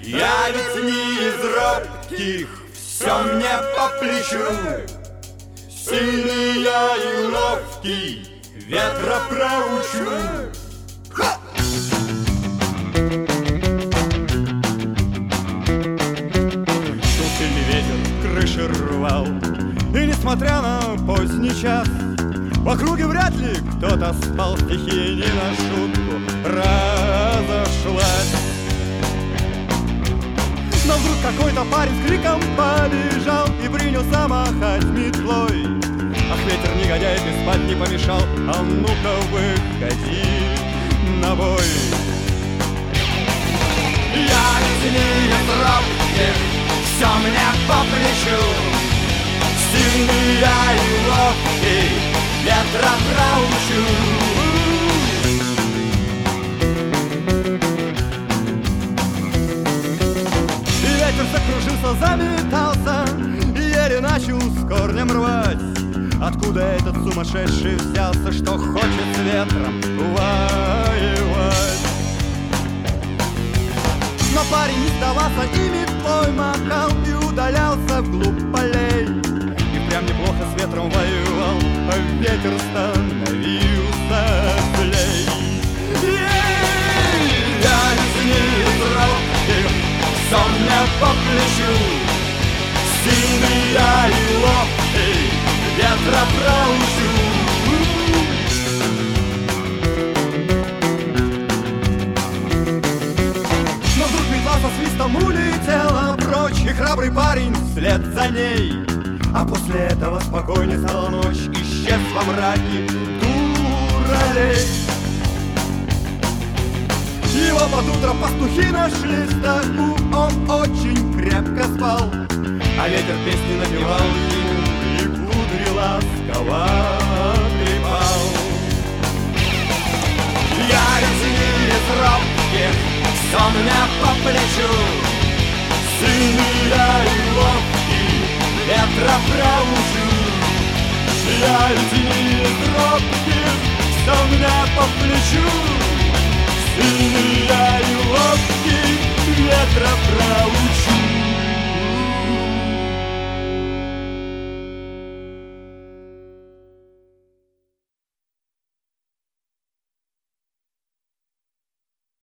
Я ведь не из робких, все мне по плечу. Сильный я и ловкий, ветра проучу. Ха! Дул сильный ветер, крыши рвал, и несмотря на поздний час, в округе вряд ли кто-то спал, стихия не на шутку разошлась. Но вдруг какой-то парень с криком побежал и принялся махать метлой. Ах, ветер негодяй, ты спать не помешал, а ну-ка выходи на бой. Я ведь не из робких, все мне по плечу. Сильный я и ловкий, ветра проучу. Ветер закружился, заметался и еле начал с корнем рвать. Откуда этот сумасшедший взялся, что хочет с ветром воевать? Но парень не сдавался и метлой махал и удалялся вглубь полей. И прям неплохо с ветром воевал, а ветер становился злей. Я не из робких, все мне по плечу. Сильный я и ловкий, ветра проучу. Но вдруг метла со свистом улетела прочь, и храбрый парень вслед за ней. А после этого спокойней стала ночь, исчез во мраке дуралей. Его под утро пастухи нашли в стогу, он очень крепко спал, а ветер песни напевал ему и кудри ласково трепал. Я ведь не из робких, все мне по плечу. Сильный я и ловкий, ветра проучу. Я ведь не из робких, все мне по плечу.